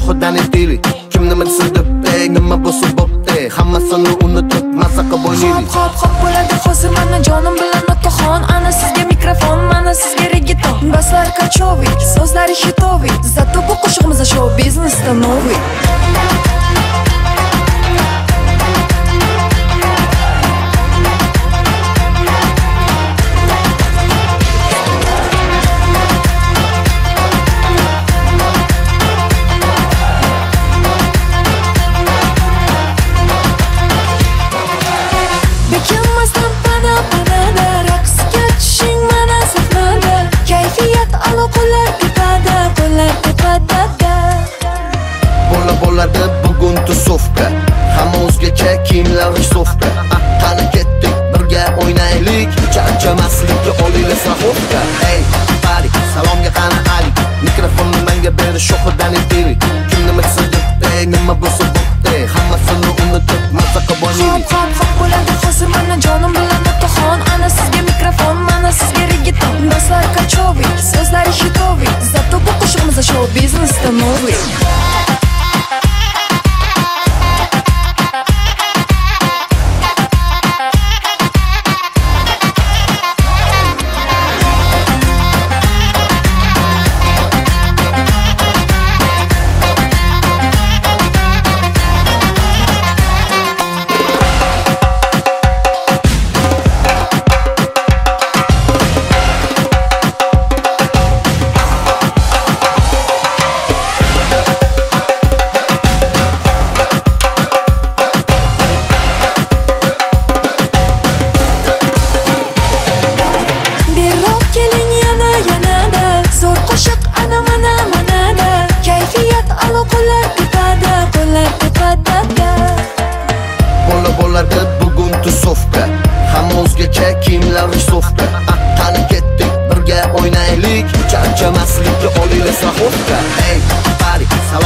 shoxidan etaylik. Kim nima desa debdi, nima bo'lsa bo'pti. Hammasini unutib maza qilib o'ynaylik. Hop bo'ladi hozir mana jonim bilan otaxon. Ana sizga mikrofon, mana sizga reggaeton. Baslar kachoviy, so'zlari hitoviy. Zato bu qo'shig'imiz show biznesda noviy. Bekinmasdan pana-panada, raqsga tushing mana sahnada. Kayfiyat alo qo'llar tepada, qo'llar tepada. Bo'ladi bugun tusovka, hamma o'zgacha kiyimlar risovka. Qani ketdik birga o'ynaylik, charchamaslikka olaylik strahovka. Ey, bari, salomga qani ali, mikrofonni menga ber, shoxidan etaylik. Kim nima desa debdi, nima bo'lsa bo'pti. Hammasini unutib maza qilib o'ynaylik. Hop bo'ladi hozir mana jonim bilan otaxon. Ana sizga mikrofon, mana sizga reggaeton. Baslar kachoviy, so'zlari hitoviy. Zato bu qo'shig'imiz show biznesda noviy. Bo'ladi bugun tusovka, hamma o'zgacha kiyimlar risovka. Qani ketdik birga o'ynaylik, charchamaslikka olaylik strahovka. Ey, bari, salom